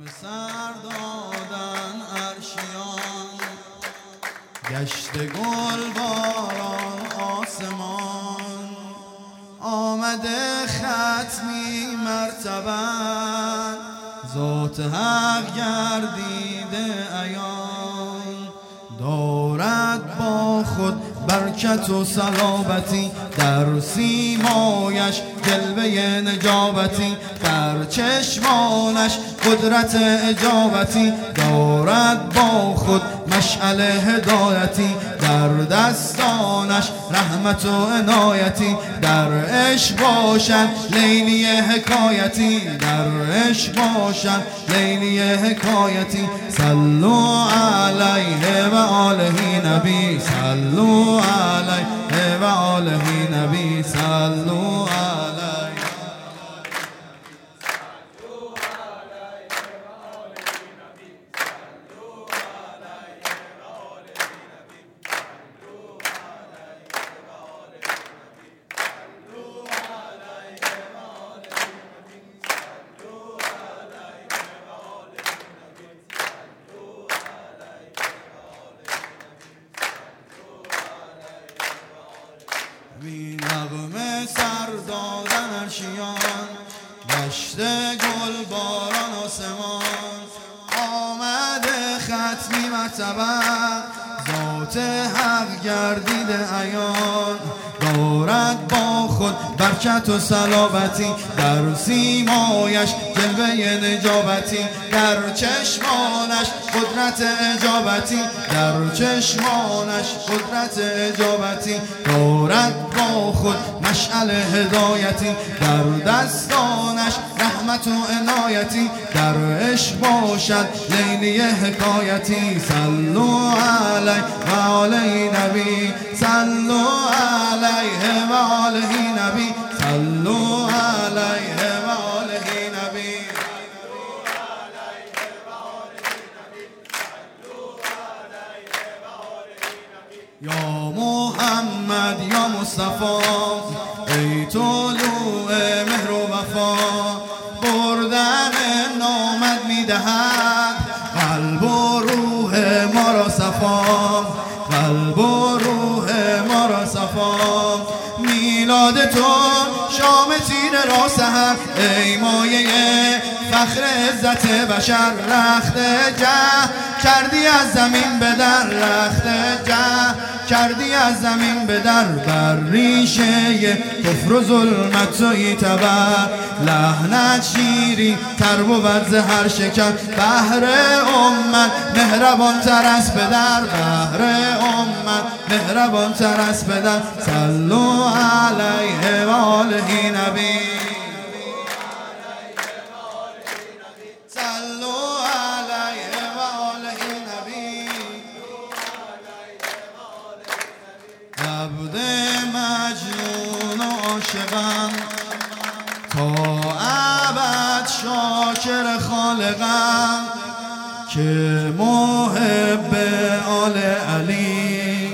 سر دادن عرشیان، گشت گل باران آسمان، آمده ختمی مرتبت، ذات حق گردیده عیان، دارد با خود برکت و صلابتی، در سیمایش جلوه نجابتی، در چشمانش قدرت اجابتی، دارد با خود مشعل هدایتی، در دستانش رحمت و عنایتی، در عشق باشد لیلی حکایتی، در عشق باشد لیلی حکایتی. صلوا علیه و آله نبی، صلوا علیه و آله نبی، صلوا علیه. بی نغمه سر دادن عرشیان، گشت گل باران آسمان، آمده ختمی مرتبت، ذات حق گردیده عیان، دارد با خود برکت و صلابتی، در سیمایش جلوه نجابتی، در چشمانش قدرت اجابتی، در چشمانش قدرت اجابتی، دارد با خود مشعل هدایتی، در دستانش رحمت و عنایتی، در عشق باشد لیلی حکایتی. صلوا علیه و آله نبی، صلوا علیه و آله نبی، صلوا علیه و آله نبی. یا محمد یا مصطفی، ای طلوع مهر و وفا، بردن نامت میدهد قلب و روح ما را صفا، قلب و روح ما را صفا. میلاد تو شام تیره را سحر، ای مایه فخر عزت بشر، رخت جه کردی از زمین به در، رخت جه کردی از زمین به در، بر ریشه کفر و ظلمت تویی تبر، لحنت شیرین تر بود ز هر شکر، بهر امت مهربان تر از پدر، بهر امت مهربان تر از پدر. صلوا علیه و آله نبی، صلوا علیه و آله نبی. عبد مجنون و عاشقم، تا ابد شاکر خالقم، که محب آل علی،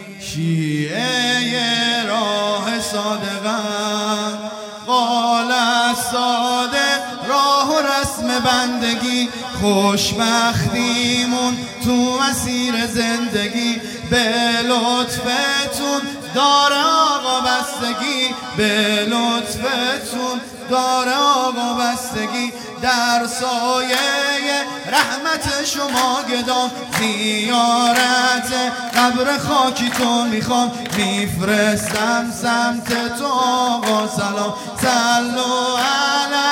شیعه راه صادقم. قال صادق راه و رسم بندگی، خوشبختیمون تو مسیر زندگی، به لطفتون داره آقا بستگی، به لطفتون داره آقا بستگی. در سایه رحمت شما گدام، زیارت قبر خاکی تو میخوام، میفرستم سمت تو آقا سلام. صلوا علیه